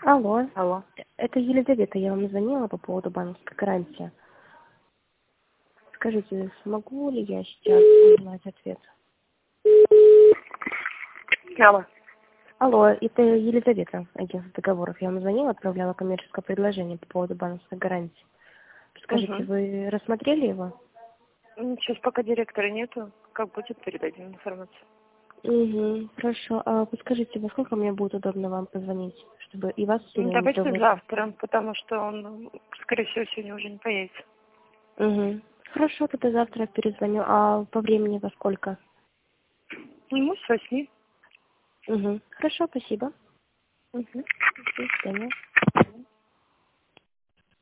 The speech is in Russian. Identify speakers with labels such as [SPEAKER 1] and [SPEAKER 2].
[SPEAKER 1] Алло,
[SPEAKER 2] Алло.
[SPEAKER 1] это Елизавета, я вам звонила по поводу банковской гарантии. Скажите, смогу ли я сейчас узнать ответ?
[SPEAKER 2] Алло.
[SPEAKER 1] Алло, это Елизавета, агентство договоров. Я вам звонила, отправляла коммерческое предложение по поводу банковской гарантии. Скажите,
[SPEAKER 2] Угу.
[SPEAKER 1] вы рассмотрели его?
[SPEAKER 2] Сейчас пока директора нету. Как будет, передадим информацию.
[SPEAKER 1] Угу, хорошо. А подскажите, во сколько мне будет удобно вам позвонить, чтобы и вас сильно не
[SPEAKER 2] Давайте
[SPEAKER 1] тревожить?
[SPEAKER 2] завтра, потому что он, скорее всего, сегодня уже не появится.
[SPEAKER 1] Угу. Хорошо, тогда завтра перезвоню. А по времени во сколько?
[SPEAKER 2] Ему с 8.
[SPEAKER 1] Угу. Хорошо, спасибо.
[SPEAKER 2] Угу.
[SPEAKER 1] До свидания.